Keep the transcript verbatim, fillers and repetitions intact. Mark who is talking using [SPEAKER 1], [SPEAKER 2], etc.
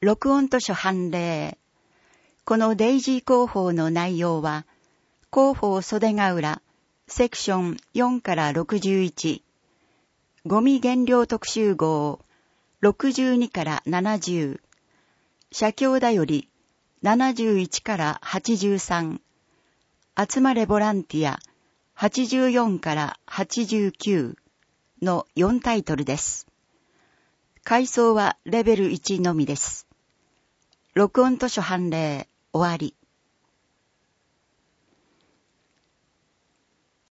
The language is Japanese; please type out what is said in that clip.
[SPEAKER 1] 録音図書判例。このデイジー広報の内容は、広報袖ヶ浦、セクションよんからろくじゅういち、ゴミ減量特集号、ろくじゅうにからななじゅう、社協だよりななじゅういちからはちじゅうさん、集まれボランティアはちじゅうよんからはちじゅうきゅうのよんタイトルです。階層はレベルいちのみです。録音図書判例終わり。